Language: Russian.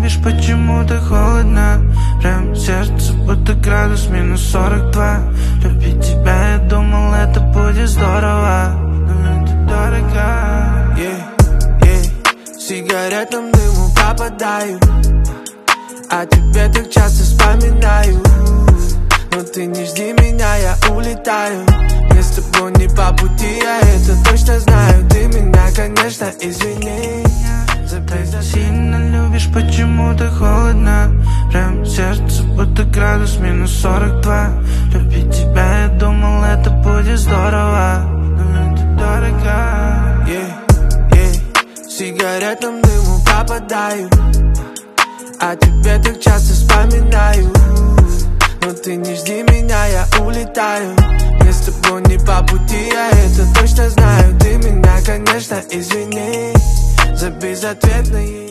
любишь, почему ты холодно? Прям сердце будто градус минус 42. Любить тебя, я думал, это будет здорово, но это дорого. Сигаретным дыму попадаю, а тебе так часто вспоминаю. Но ты не жди меня, я улетаю. Мне с тобой не по пути, я это точно знаю. Ты меня, конечно, извини. Так сильно любишь, почему ты холодно? Прям сердце будто градус минус 42. Любить тебя, я думал, это будет здорово, но это дорого. Сигаретным дыму попадаю, а тебе так часто вспоминаю. Но ты не жди меня, я улетаю. Мне с тобой не по пути, я это точно знаю. Ты меня, конечно, извини за безответные